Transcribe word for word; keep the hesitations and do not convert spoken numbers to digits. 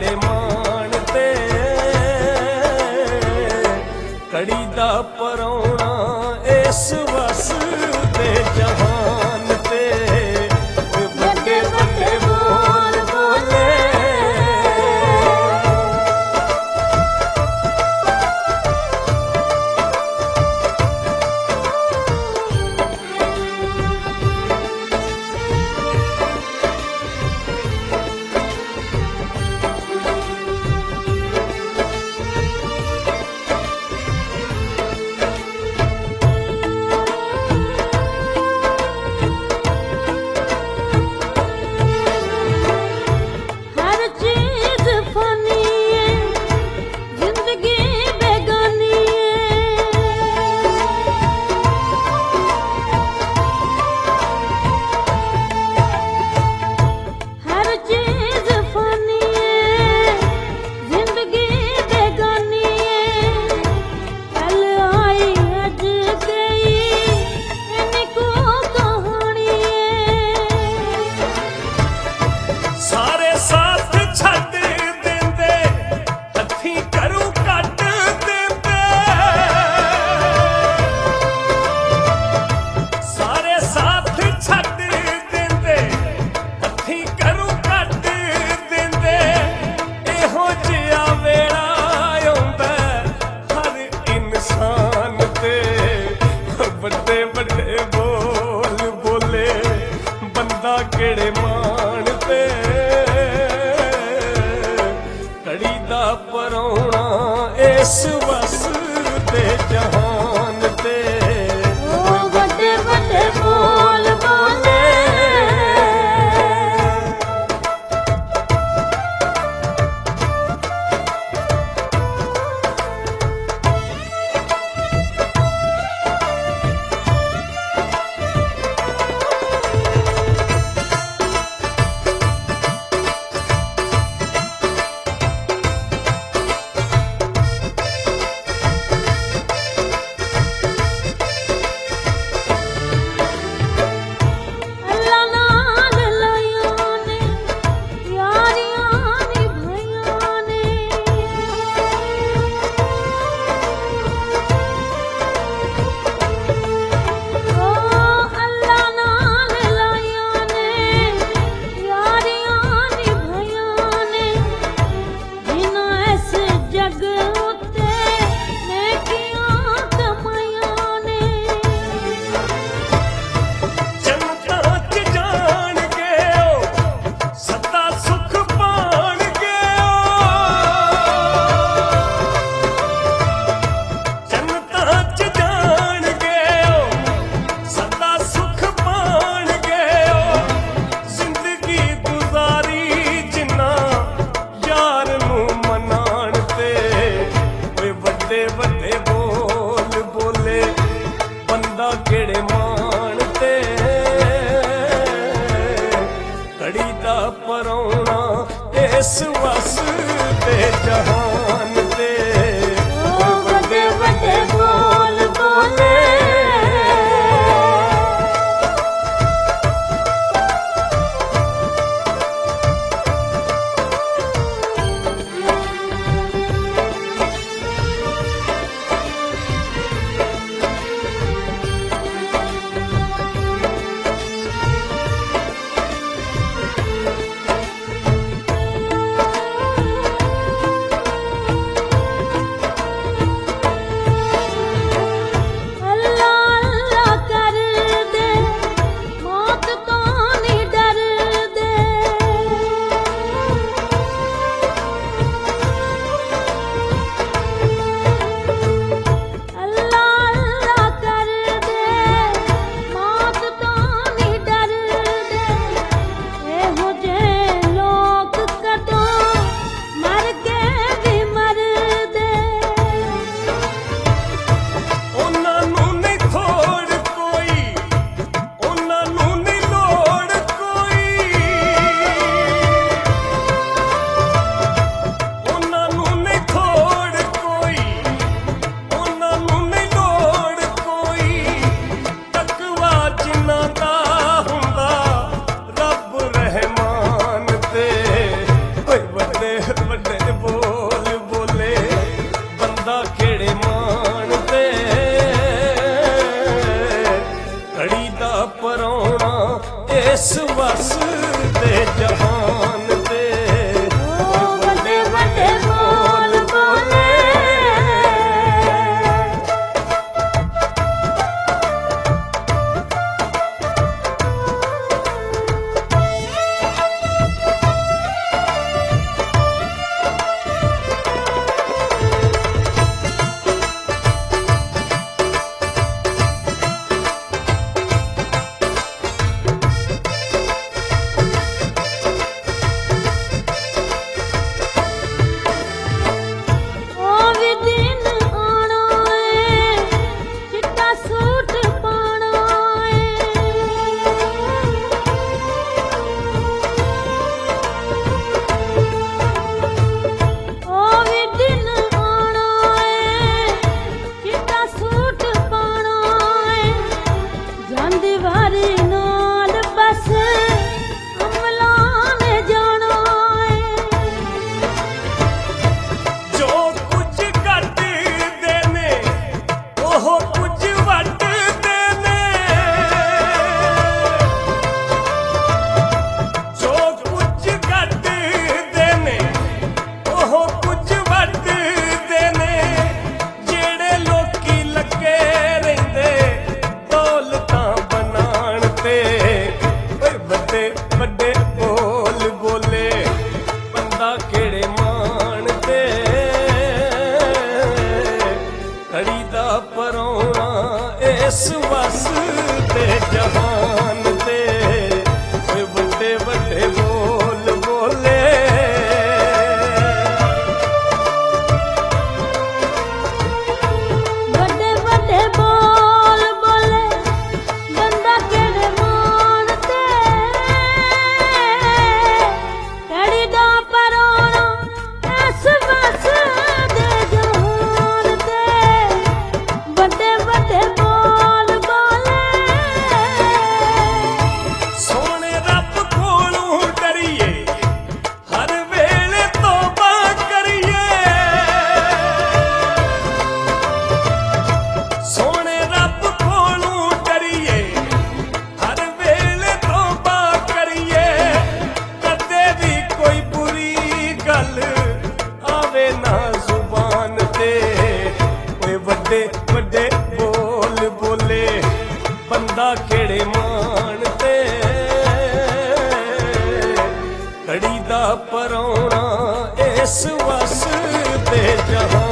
केड़े मान ते कड़ी दा परौना इस वस दे जहान ते बड़े बड़े बोल बोले केड़े मान ते कड़ी दा परौना इस वस दे जहान ते बड़े बड़े बोल बोले बड़े बोल बोले बंदा केड़े मान ते कड़ी दा परौना इस वस दे जहान ते बड़े बड़े बोल बोले ਵੱਡੇ ਬੋਲ ਬੋਲੇ ਬੰਦਾ ਕਿਹੜੇ ਮਾਣ ਤੇ ਘੜੀ ਦਾ ਪਰਾਉਣਾ ਇਸ ਵਸ ਦੇ ਜਹਾਨ ਤੇ ਵੱਡੇ ਵੱਡੇ ਬੋਲ ਬੋਲੇ ਵੱਡੇ ਬੋਲ ਬੋਲੇ ਬੰਦਾ ਕਿਹੜੇ ਮਾਣ ਤੇ ਘੜੀ ਦਾ ਪਰਾਉਣਾ ਇਸ ਵਸ ਦੇ ਜਹਾਨ ਤੇ ਓਏ ਵੱਡੇ ਵੱਡੇ ਬੋਲ ਬੋਲੇ ਵੱਡੇ ਵੱਡੇ ਬੋਲ ਬੋਲੇ ਬੰਦਾ ਕਿਹੜੇ ਮਾਣ ਤੇ ਘੜੀ ਦਾ ਪਰਾਉਣਾ ਇਸ ਵਸ ਦੇ ਜਹਾਨ ਤੇ ਵੱਡੇ ਵੱਡੇ ਬੋਲ ਬੋਲੇ ਸੋਹਣੇ ਰੱਬ ਕੋਲੋਂ ਡਰੀਏ ਹਰ ਵੇਲੇ ਤੋਬਾ ਕਰੀਏ ਸੋਹਣੇ ਰੱਬ ਕੋਲੋਂ ਡਰੀਏ ਹਰ ਵੇਲੇ ਤੋਬਾ ਕਰੀਏ ਕਦੇ ਵੀ ਕੋਈ ਬੁਰੀ ਗੱਲ ਆਵੇ ਨਾ ਜ਼ੁਬਾਨ ਤੇ ਓਏ ਵੱਡੇ ਵੱਡੇ ਬੋਲ ਬੋਲੇ ਬੰਦਾ ਕਿਹੜੇ ਮਾਣ ਤੇ ਘੜੀ ਦਾ ਪਰਾਉਣਾ ਇਸ ਵਸ ਦੇ ਜਹਾਨ